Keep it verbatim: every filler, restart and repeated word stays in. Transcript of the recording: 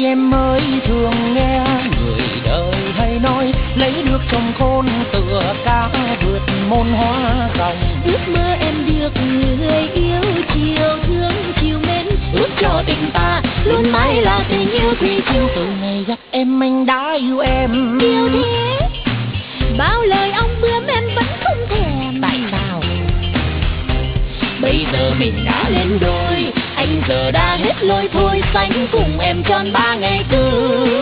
em mới thường nghe người đời hay nói lấy nước trong khôn tựa cá vượt môn hóa rồng. Ước mơ em được người yêu chiều thương chiều mến, ước cho tình ta luôn mãi là tình yêu thủy chung. Từ ngày gặp em anh đã yêu em. Yêu thế bao lời ông bướm em vẫn không thèm. Tại sao bây giờ mình đã lên đôi, anh giờ đã hết lối thôi xanh cùng em tròn ba ngày cứ